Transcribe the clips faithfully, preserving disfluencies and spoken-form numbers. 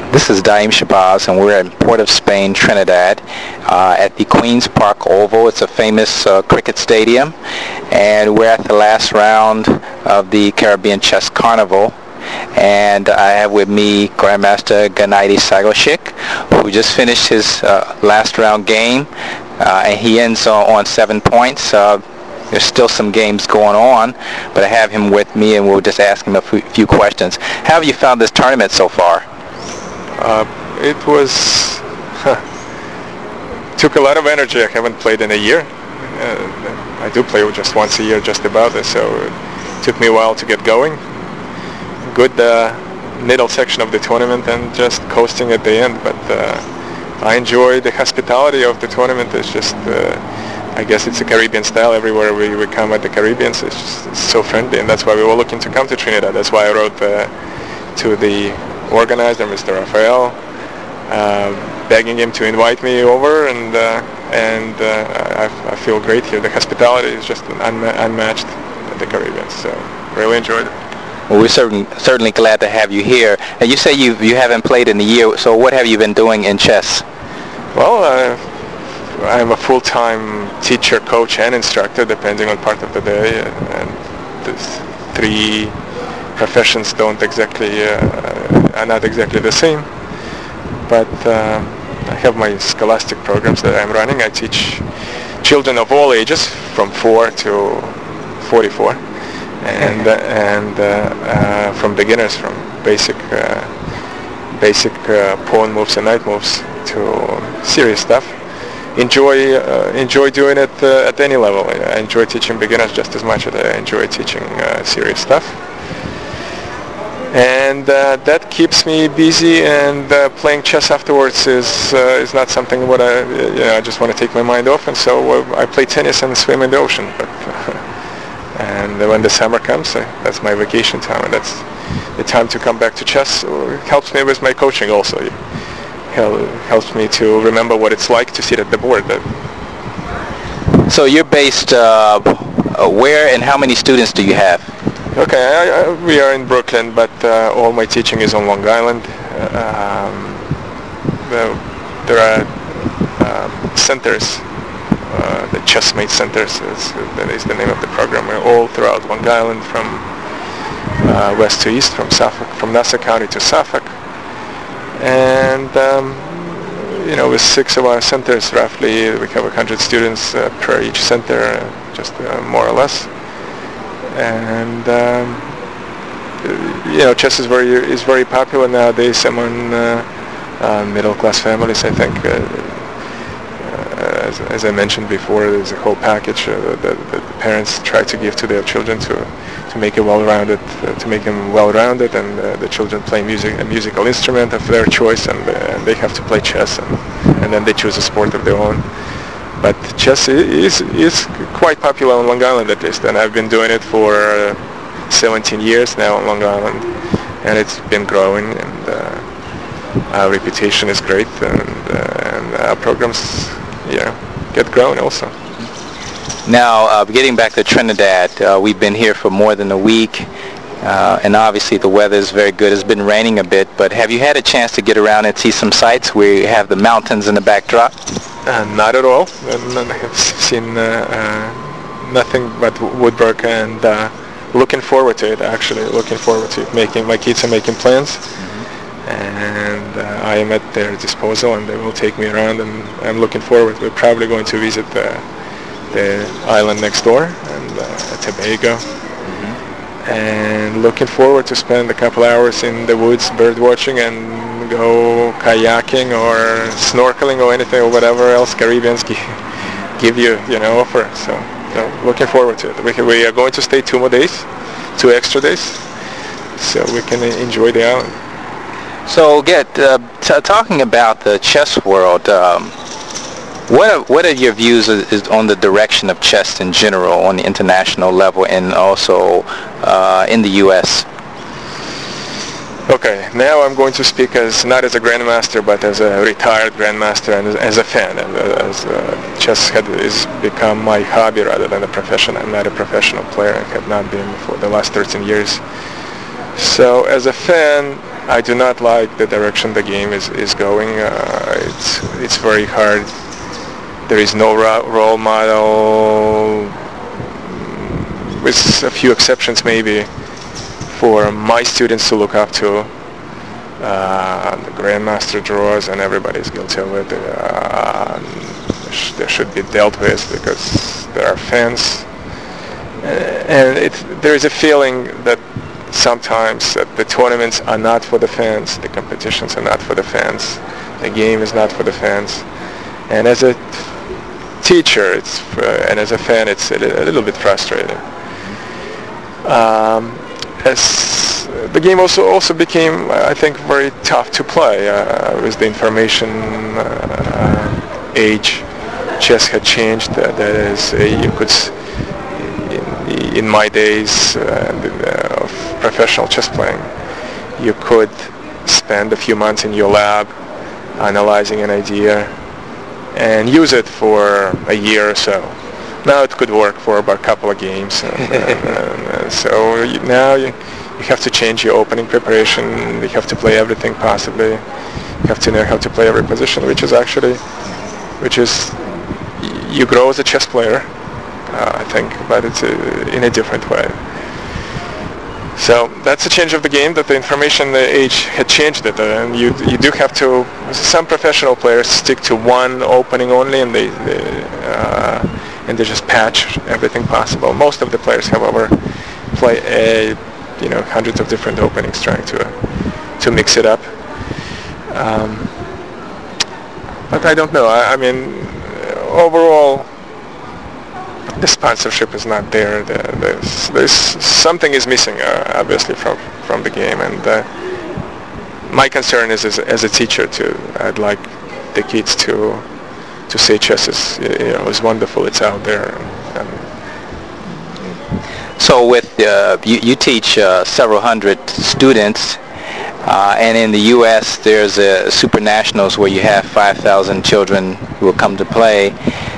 This is Daim Shabazz, and we're in Port of Spain, Trinidad, uh, at the Queen's Park Oval. It's a famous uh, cricket stadium, and we're at the last round of the Caribbean Chess Carnival. And I have with me Grandmaster Gennady Sagoshik, who just finished his uh, last round game, uh, and he ends uh, on seven points. Uh, There's still some games going on, but I have him with me, and we'll just ask him a f- few questions. How have you found this tournament so far? Uh, it was huh, took a lot of energy. I haven't played in a year. Uh, I do play just once a year, just about it. So it took me a while to get going. Good uh, middle section of the tournament, and just coasting at the end. But uh, I enjoy the hospitality of the tournament. It's just, uh, I guess it's a Caribbean style. Everywhere we, we come at the Caribbean, so it's, just, it's so friendly, and that's why we were looking to come to Trinidad. That's why I wrote uh, to the organizer, Mister Rafael, uh, begging him to invite me over, and uh, and uh, I, I feel great here. The hospitality is just unma- unmatched at the Caribbean, so really enjoyed it. Well, we're certain, certainly glad to have you here. And you say you you haven't played in a year, so what have you been doing in chess? Well, uh, I'm a full-time teacher, coach, and instructor, depending on part of the day, and there's three professions don't exactly uh, are not exactly the same, but uh, I have my scholastic programs that I'm running. I teach children of all ages from four to forty-four, and uh, and uh, uh, from beginners, from basic uh, basic uh, pawn moves and knight moves to serious stuff. Enjoy uh, enjoy doing it uh, at any level. I enjoy teaching beginners just as much as I enjoy teaching uh, serious stuff. And uh, that keeps me busy, and uh, playing chess afterwards is uh, is not something what I you know I just want to take my mind off, and so uh, I play tennis and swim in the ocean. But uh, and when the summer comes, uh, that's my vacation time, and that's the time to come back to chess. It helps me with my coaching also. It helps me to remember what it's like to sit at the board. So you're based uh, where, and how many students do you have? Okay, I, I, we are in Brooklyn, but uh, all my teaching is on Long Island. Um, there are um, centers, uh, the Chessmate Centers, is, that is the name of the program, We're all throughout Long Island, from uh, west to east, from Suffolk, from Nassau County to Suffolk. And, um, you know, with six of our centers, roughly, we have one hundred students uh, per each center, uh, just uh, more or less. And um, you know, chess is very is very popular nowadays among uh, uh, middle-class families. I think, uh, uh, as, as I mentioned before, there's a whole package uh, that, that the parents try to give to their children to to make it well-rounded, uh, to make them well-rounded, and uh, the children play music, a musical instrument of their choice, and, uh, and they have to play chess, and, and then they choose a sport of their own. But chess is is quite popular on Long Island, at least, and I've been doing it for uh, seventeen years now on Long Island, and it's been growing, and uh, our reputation is great, and, uh, and our programs, you know, get growing also. Now, uh, getting back to Trinidad, uh, we've been here for more than a week, uh, and obviously the weather is very good. It's been raining a bit, but have you had a chance to get around and see some sights where you have the mountains in the backdrop? Uh, not at all. I have seen uh, uh, nothing but woodwork, and uh, looking forward to it, actually. Looking forward to it. Making, my kids are making plans, mm-hmm. and uh, I am at their disposal, and they will take me around, and I'm looking forward. We're probably going to visit the, the island next door, and uh, Tobago, mm-hmm. and looking forward to spend a couple hours in the woods bird watching, and go kayaking or snorkeling or anything or whatever else Caribbeans give, give you, you know, offer. So, so looking forward to it. We, can, we are going to stay two more days, two extra days, so we can enjoy the island. So, get uh, t- talking about the chess world. Um, what are, what are your views is, is on the direction of chess in general on the international level, and also uh, in the U S? Okay, now I'm going to speak as not as a grandmaster, but as a retired grandmaster and as, as a fan. And as uh, chess had is become my hobby rather than a profession. I'm not a professional player. I have not been for the last thirteen years. So as a fan, I do not like the direction the game is, is going. Uh, it's it's very hard. There is no ro- role model, with a few exceptions maybe, for my students to look up to. Uh, the grandmaster draws, and everybody's guilty of it. Uh, sh- they should be dealt with because there are fans, uh, and it, there is a feeling that sometimes that the tournaments are not for the fans, the competitions are not for the fans, the game is not for the fans, and as a teacher, it's uh, and as a fan, it's a, a little bit frustrating. Um, as the game also also became, I think, very tough to play uh, with the information uh, age. Chess had changed. Uh, that is, uh, you could. S- in, in my days uh, of professional chess playing, you could spend a few months in your lab analyzing an idea and use it for a year or so. Now it could work for about a couple of games. And, and, and so you, now you, you have to change your opening preparation. You have to play everything possibly. You have to know how to play every position, which is actually, which is, you grow as a chess player. Uh, I think, but it's uh, in a different way. So that's a change of the game, that the information age had changed it, uh, and you you do have to. Some professional players stick to one opening only, and they, they uh, and they just patch everything possible. Most of the players, however, play a, you know hundreds of different openings, trying to uh, to mix it up. Um, but I don't know. I, I mean, overall, the sponsorship is not there. The, there's, there's something is missing, uh, obviously, from from the game. And uh, my concern is, as, as a teacher, too. I'd like the kids to to say chess is, you know, is wonderful. It's out there. And, so, with uh, you, you teach uh, several hundred students, uh, and in the U S there's a Super Nationals where you have five thousand children who will come to play.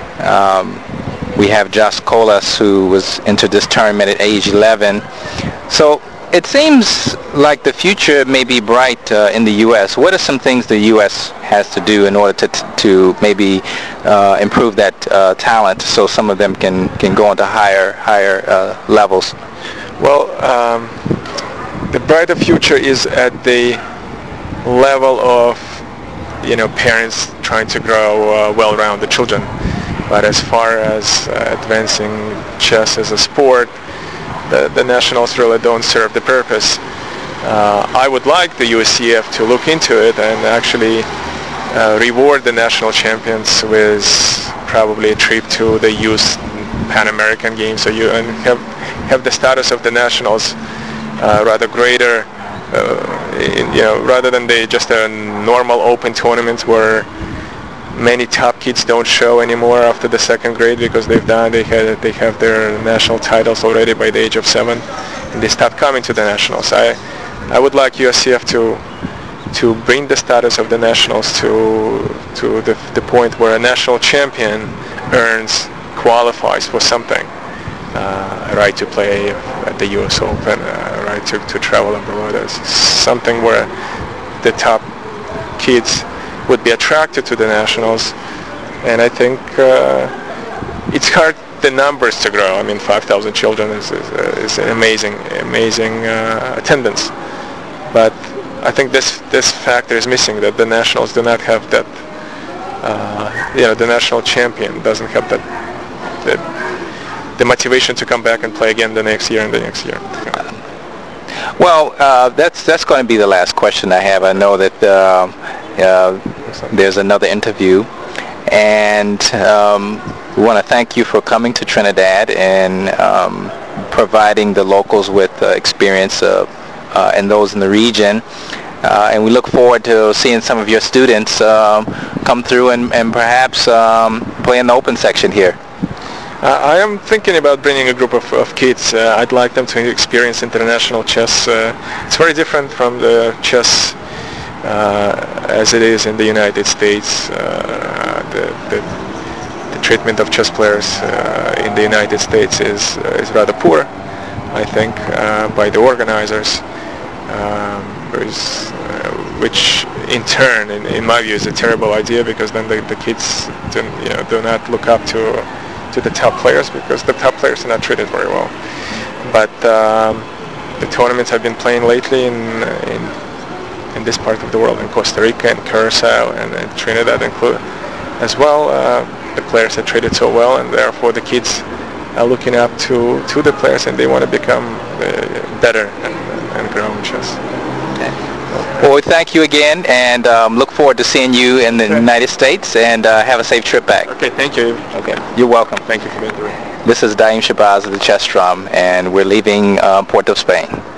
Um, We have Josh Colas, who was entered this tournament at age eleven. So it seems like the future may be bright uh, in the U S. What are some things the U S has to do in order to t- to maybe uh, improve that uh, talent, so some of them can, can go into higher higher uh, levels? Well, um, the brighter future is at the level of, you know, parents trying to grow uh, well-rounded children. But as far as uh, advancing chess as a sport, the, the nationals really don't serve the purpose. Uh, I would like the U S C F to look into it and actually uh, reward the national champions with probably a trip to the youth Pan American Games, so you and have have the status of the nationals uh, rather greater, uh, in, you know, rather than they just a normal open tournament where many top kids don't show anymore after the second grade because they've done they had they have their national titles already by the age of seven, and they stop coming to the nationals. I I would like U S C F to to bring the status of the nationals to to the the point where a national champion earns qualifies for something, uh, a right to play at the U S Open, a right to to travel abroad, as something where the top kids would be attracted to the nationals. And I think uh, it's hard the numbers to grow. I mean, five thousand children is is, uh, is an amazing, amazing uh, attendance. But I think this this factor is missing, that the nationals do not have that. Uh, you know, the national champion doesn't have that, that the motivation to come back and play again the next year and the next year. Well, uh, that's that's going to be the last question I have. I know that uh, uh, there's another interview, and um, we want to thank you for coming to Trinidad and um, providing the locals with uh, experience uh, uh, and those in the region. Uh, and we look forward to seeing some of your students um, come through and, and perhaps um, play in the open section here. Uh, I am thinking about bringing a group of, of kids. Uh, I'd like them to experience international chess. Uh, it's very different from the chess uh, as it is in the United States. Uh, the, the, the treatment of chess players uh, in the United States is uh, is rather poor, I think, uh, by the organizers. Um, there is which in turn, in, in my view, is a terrible idea, because then the, the kids do, you know, do not look up to to the top players, because the top players are not treated very well. But um, the tournaments I've been playing lately in, in in this part of the world, in Costa Rica and Curacao and, and Trinidad include as well, uh, the players are treated so well, and therefore the kids are looking up to, to the players, and they want to become uh, better and, and grow in chess. Okay. Well, we thank you again, and um, look forward to seeing you in the United States, and uh, have a safe trip back. Okay, thank you. Okay, you're welcome. Thank you for being here. This is Daim Shabazz of the Chess Drum, and we're leaving uh, Port of Spain.